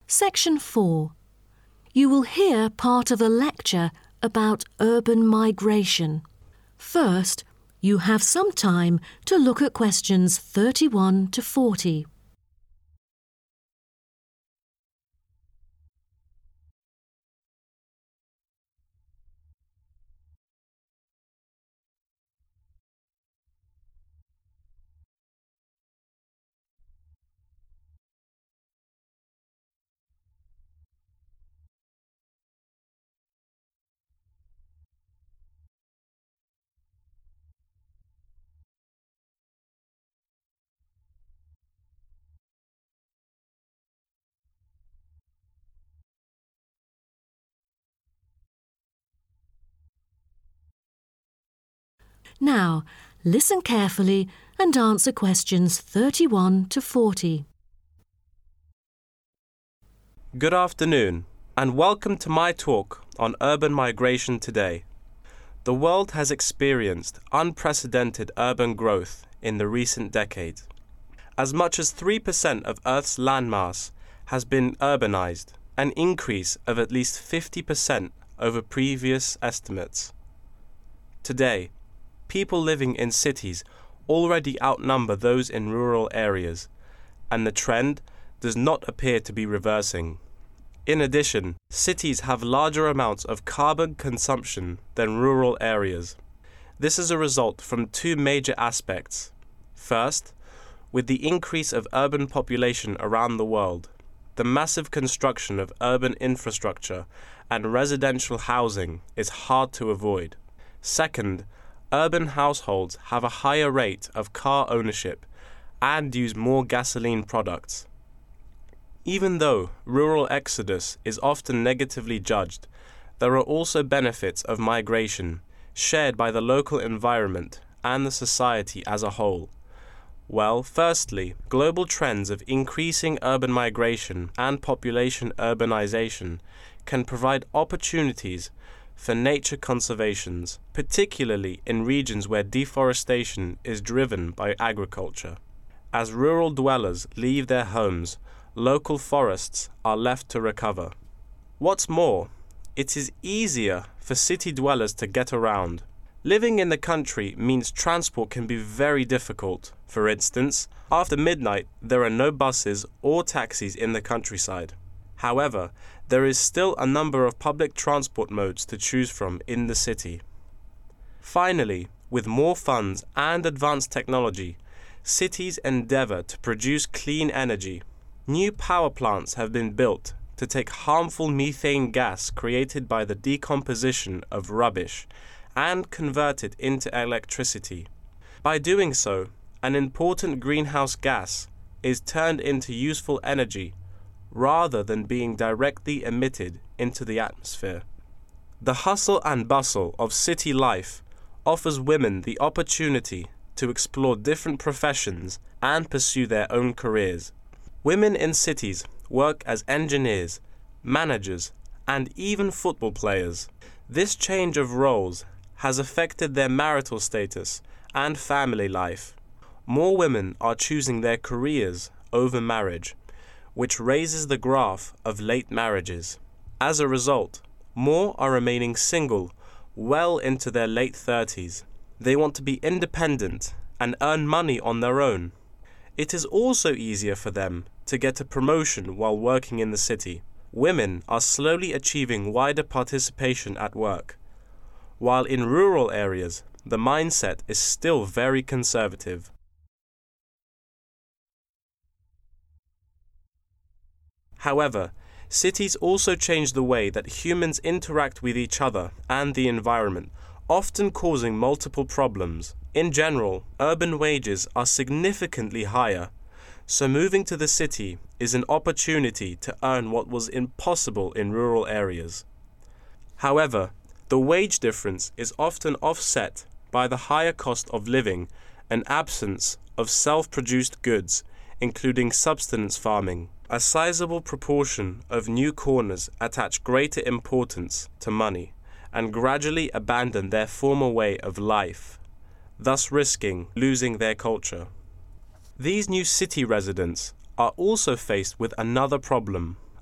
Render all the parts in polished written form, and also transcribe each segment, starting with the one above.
Section 4. You will hear part of a lecture about urban migration. First, you have some time to look at questions 31 to 40. Now, listen carefully and answer questions 31 to 40. Good afternoon, and welcome to my talk on urban migration today. The world has experienced unprecedented urban growth in the recent decades. As much as 3% of Earth's landmass has been urbanized, an increase of at least 50% over previous estimates. Today, people living in cities already outnumber those in rural areas, and the trend does not appear to be reversing. In addition, cities have larger amounts of carbon consumption than rural areas. This is a result from two major aspects. First, with the increase of urban population around the world, the massive construction of urban infrastructure and residential housing is hard to avoid. Second, urban households have a higher rate of car ownership and use more gasoline products. Even though rural exodus is often negatively judged, there are also benefits of migration shared by the local environment and the society as a whole. Well, firstly, global trends of increasing urban migration and population urbanization can provide opportunities for nature conservations, particularly in regions where deforestation is driven by agriculture. As rural dwellers leave their homes, local forests are left to recover. What's more, it is easier for city dwellers to get around. Living in the country means transport can be very difficult. For instance, after midnight, there are no buses or taxis in the countryside. However, there is still a number of public transport modes to choose from in the city. Finally, with more funds and advanced technology, cities endeavor to produce clean energy. New power plants have been built to take harmful methane gas created by the decomposition of rubbish and convert it into electricity. By doing so, an important greenhouse gas is turned into useful energy rather than being directly emitted into the atmosphere. The hustle and bustle of city life offers women the opportunity to explore different professions and pursue their own careers. Women in cities work as engineers, managers, and even football players. This change of roles has affected their marital status and family life. More women are choosing their careers over marriage, which raises the graph of late marriages. As a result, more are remaining single well into their late 30s. They want to be independent and earn money on their own. It is also easier for them to get a promotion while working in the city. Women are slowly achieving wider participation at work, while in rural areas, the mindset is still very conservative. However, cities also change the way that humans interact with each other and the environment, often causing multiple problems. In general, urban wages are significantly higher, so moving to the city is an opportunity to earn what was impossible in rural areas. However, the wage difference is often offset by the higher cost of living and absence of self-produced goods, including subsistence farming. A sizable proportion of new corners attach greater importance to money and gradually abandon their former way of life, thus risking losing their culture. These new city residents are also faced with another problem,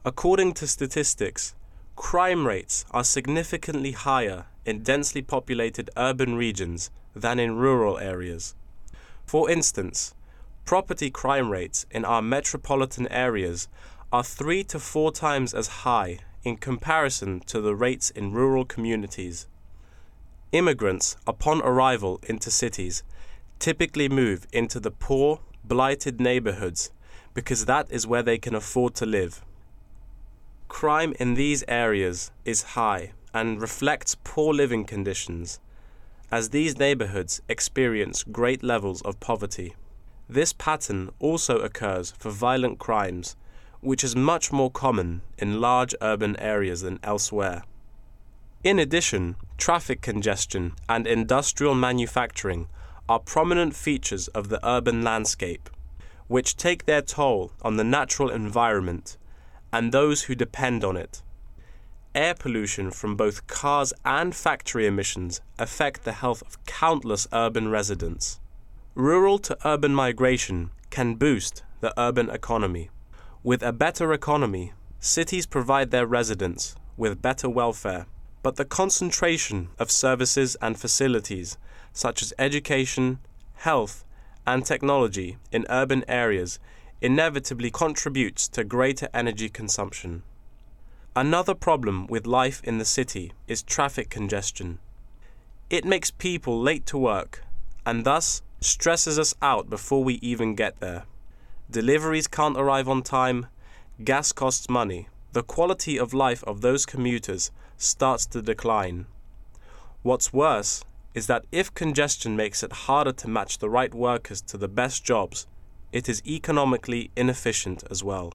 According to statistics, crime rates are significantly higher in densely populated urban regions than in rural areas. For instance, property crime rates in our metropolitan areas are 3 to 4 times as high in comparison to the rates in rural communities. Immigrants, upon arrival into cities, typically move into the poor, blighted neighborhoods because that is where they can afford to live. Crime in these areas is high and reflects poor living conditions, as these neighborhoods experience great levels of poverty. This pattern also occurs for violent crimes, which is much more common in large urban areas than elsewhere. In addition, traffic congestion and industrial manufacturing are prominent features of the urban landscape, which take their toll on the natural environment and those who depend on it. Air pollution from both cars and factory emissions affect the health of countless urban residents. Rural to urban migration can boost the urban economy. With a better economy, cities provide their residents with better welfare, but the concentration of services and facilities such as education, health, and technology in urban areas inevitably contributes to greater energy consumption. Another problem with life in the city is traffic congestion. It makes people late to work and thus stresses us out before we even get there. Deliveries can't arrive on time, gas costs money. The quality of life of those commuters starts to decline. What's worse is that if congestion makes it harder to match the right workers to the best jobs, it is economically inefficient as well.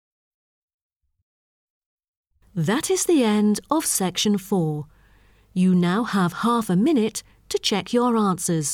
That is the end of section 4. You now have half a minute to check your answers.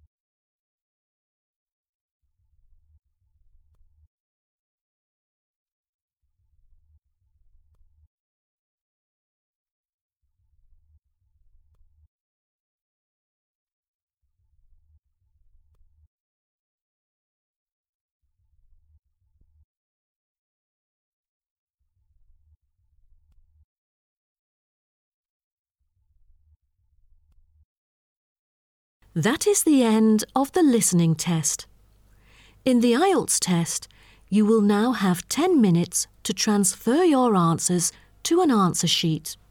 That is the end of the listening test. In the IELTS test, you will now have 10 minutes to transfer your answers to an answer sheet.